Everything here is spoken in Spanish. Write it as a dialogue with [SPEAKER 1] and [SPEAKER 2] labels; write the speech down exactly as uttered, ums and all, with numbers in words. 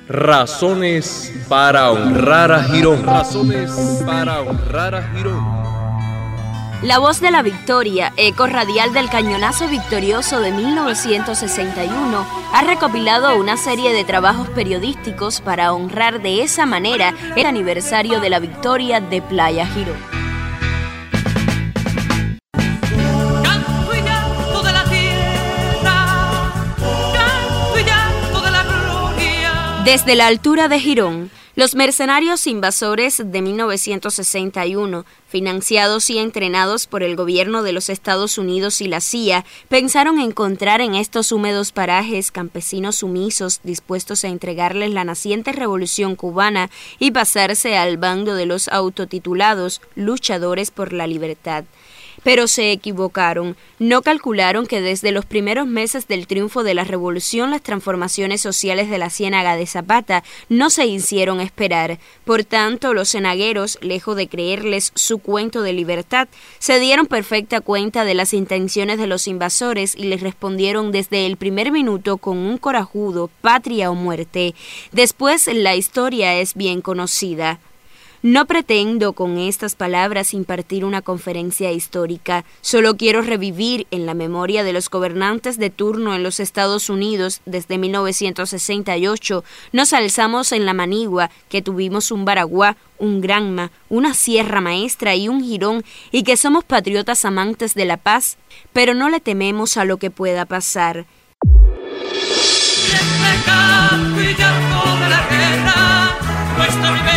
[SPEAKER 1] Razones para honrar a Girón. Razones para honrar a Girón.
[SPEAKER 2] La Voz de la Victoria, eco radial del cañonazo victorioso de mil novecientos sesenta y uno, ha recopilado una serie de trabajos periodísticos para honrar de esa manera el aniversario de la victoria de Playa Girón. Desde la altura de Girón, los mercenarios invasores de mil novecientos sesenta y uno, financiados y entrenados por el gobierno de los Estados Unidos y la C I A, pensaron encontrar en estos húmedos parajes campesinos sumisos dispuestos a entregarles la naciente revolución cubana y pasarse al bando de los autotitulados luchadores por la libertad. Pero se equivocaron, no calcularon que desde los primeros meses del triunfo de la revolución las transformaciones sociales de la Ciénaga de Zapata no se hicieron esperar. Por tanto, los cenagueros, lejos de creerles su cuento de libertad, se dieron perfecta cuenta de las intenciones de los invasores y les respondieron desde el primer minuto con un corajudo patria o muerte. Después la historia es bien conocida. No pretendo con estas palabras impartir una conferencia histórica, solo quiero revivir en la memoria de los gobernantes de turno en los Estados Unidos desde mil novecientos sesenta y ocho, nos alzamos en la manigua, que tuvimos un Baraguá, un Granma, una Sierra Maestra y un Girón, y que somos patriotas amantes de la paz, pero no le tememos a lo que pueda pasar.
[SPEAKER 3] Y este canto y llanto de la guerra, nuestra